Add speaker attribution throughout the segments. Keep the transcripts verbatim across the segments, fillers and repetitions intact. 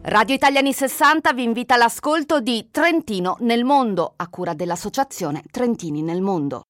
Speaker 1: Radio Italiani sessanta vi invita all'ascolto di Trentino nel mondo, a cura dell'associazione Trentini nel Mondo.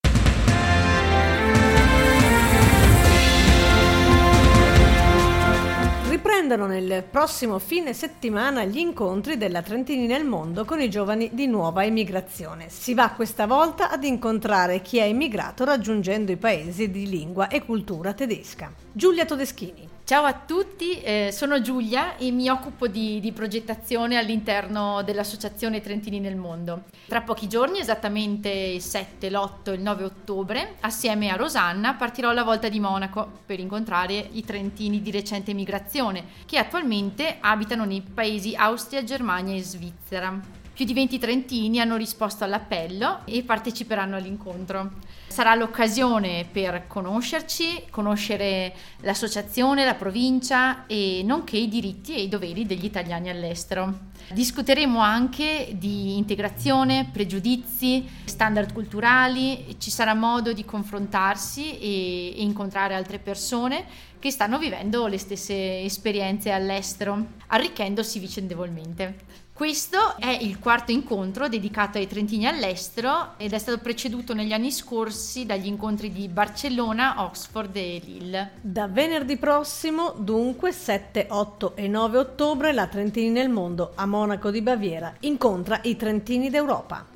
Speaker 2: Riprendono nel prossimo fine settimana gli incontri della Trentini nel Mondo con i giovani di nuova emigrazione. Si va questa volta ad incontrare chi è immigrato raggiungendo i paesi di lingua e cultura tedesca. Giulia Todeschini.
Speaker 3: Ciao a tutti, eh, sono Giulia e mi occupo di, di progettazione all'interno dell'associazione Trentini nel Mondo. Tra pochi giorni, esattamente il sette, l'otto e il nove ottobre, assieme a Rosanna partirò alla volta di Monaco per incontrare i trentini di recente migrazione che attualmente abitano nei paesi Austria, Germania e Svizzera. Più di venti trentini hanno risposto all'appello e parteciperanno all'incontro. Sarà l'occasione per conoscerci, conoscere l'associazione, la provincia e nonché i diritti e i doveri degli italiani all'estero. Discuteremo anche di integrazione, pregiudizi, standard culturali, ci sarà modo di confrontarsi e, e incontrare altre persone che stanno vivendo le stesse esperienze all'estero, arricchendosi vicendevolmente. Questo è il quarto incontro dedicato ai trentini all'estero ed è stato preceduto negli anni scorsi dagli incontri di Barcellona, Oxford e Lille.
Speaker 2: Da venerdì prossimo, dunque, sette, otto e nove ottobre, la Trentini nel Mondo a Monaco di Baviera incontra i trentini d'Europa.